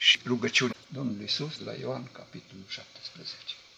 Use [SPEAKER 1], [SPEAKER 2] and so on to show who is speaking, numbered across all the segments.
[SPEAKER 1] și rugăciunea Domnului Iisus la Ioan, capitolul 17.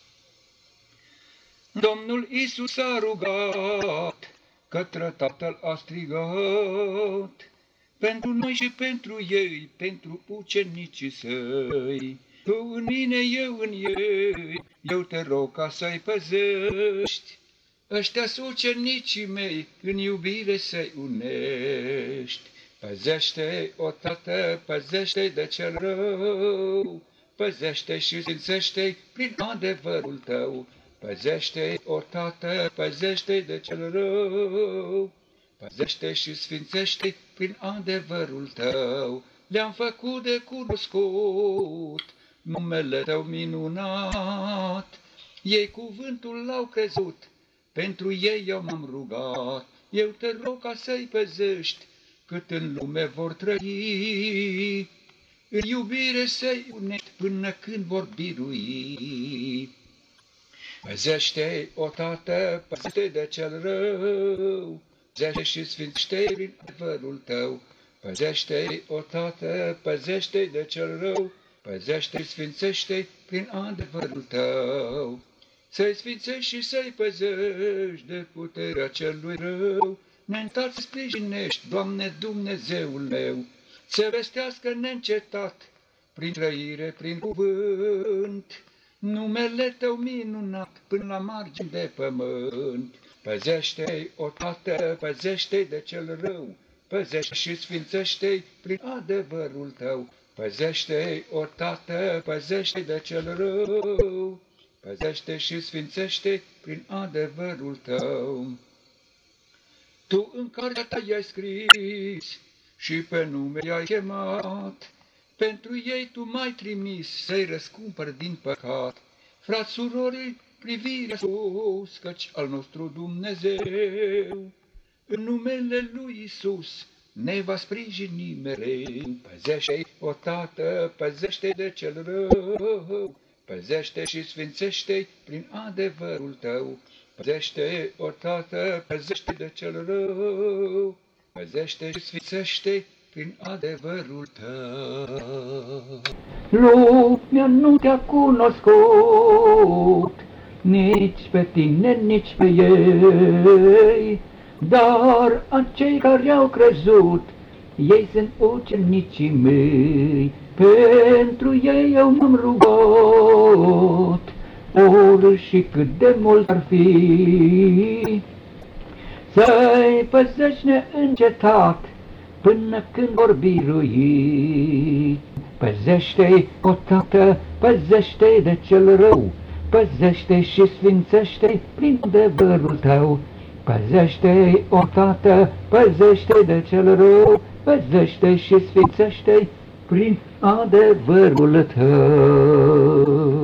[SPEAKER 1] Domnul Iisus s-a rugat, către Tatăl a strigat, pentru noi și pentru ei, pentru ucenicii săi. Tu în mine, eu în ei, eu te rog ca să-i păzești. Ăștia-s ucenicii mei, în iubire să-i unești. Păzește, o Tată, păzește de cel rău, păzește și sfințește prin adevărul tău. Păzește, o Tată, păzește de cel rău, păzește și sfințește prin adevărul tău. Le-am făcut de cunoscut numele tău minunat, ei cuvântul l-au crezut, pentru ei eu m-am rugat. Eu te rog ca să-i păzești, cât în lume vor trăi, în iubire să-i unești până când vor birui. Păzește, o Tată, păzește de cel rău, păzește și sfințește prin adevărul tău. Păzește, o Tată, păzește de cel rău, păzește și sfințește prin adevărul tău. Să-i sfințești și să-i păzești de puterea celui rău. Ne-ntat să sprijinești, Doamne Dumnezeul meu, să vestească neîncetat, prin trăire, prin cuvânt, numele tău minunat până la margini de pământ. Păzește-i, o Tată, păzește-i de cel rău, păzește și sfințește-i prin adevărul tău. Păzește-i, o Tată, păzește-i de cel rău, păzește și sfințește prin adevărul tău. Tu în cartea ta i-ai scris și pe nume i-ai chemat, pentru ei tu m-ai trimis să-i răscumpări din păcat. Frați, surori, privirea sus, căci al nostru Dumnezeu, în numele lui Iisus, ne va sprijini mereu. Păzește-i, o Tată, păzește de cel rău, păzește și sfințește prin adevărul tău. Păzește, o Tată, păzește de cel rău, păzește și sfințește prin adevărul tău.
[SPEAKER 2] Lumea nu te-a cunoscut, nici pe tine, nici pe ei, dar acei care au crezut, ei sunt ucenicii mei. Pentru ei eu m-am rugat, ori și cât de mult ar fi, să-i păzești neîncetat până când vor birui. Păzește-i, o Tată, păzește-i de cel rău, păzește și sfințește prin adevărul tău. Păzește-i, o Tată, păzește de cel rău, păzește și sfințește prin adevărul tău.